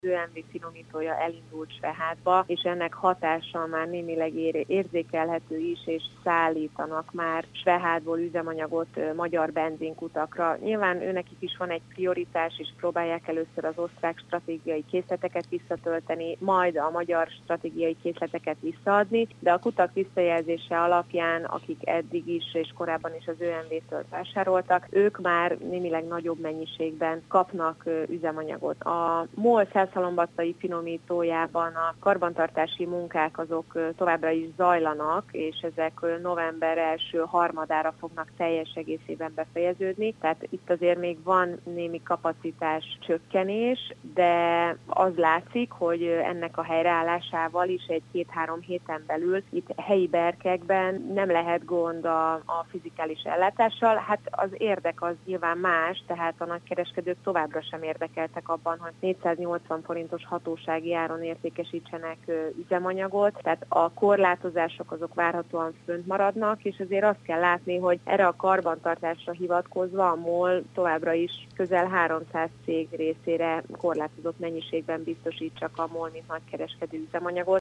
ÖMV finomítója elindult Svehádba, és ennek hatása már némileg érzékelhető is, és szállítanak már Svehádból üzemanyagot magyar benzinkutakra. Nyilván őnekik is van egy prioritás, és próbálják először az osztrák stratégiai készleteket visszatölteni, majd a magyar stratégiai készleteket visszaadni, de a kutak visszajelzése alapján, akik eddig is és korábban is az ÖMV-től vásároltak, ők már némileg nagyobb mennyiségben kapnak üzemanyagot. A MOL Szelszalombattai finomítójában a karbantartási munkák azok továbbra is zajlanak, és ezek november első harmadára fognak teljes egészében befejeződni, tehát itt azért még van némi kapacitás csökkenés, de az látszik, hogy ennek a helyreállásával is egy 2-3 héten belül itt helyi berkekben nem lehet gond a fizikális ellátással. Hát az érdek az nyilván más, tehát a nagykereskedők továbbra sem érdekeltek abban, hogy 480 forintos hatósági áron értékesítsenek üzemanyagot, tehát a korlátozások azok várhatóan fönt maradnak, és azért azt kell látni, hogy erre a karbantartásra hivatkozva a MOL továbbra is közel 300 cég részére korlátozott mennyiségben biztosít csak a MOL, mint nagykereskedő üzemanyagot.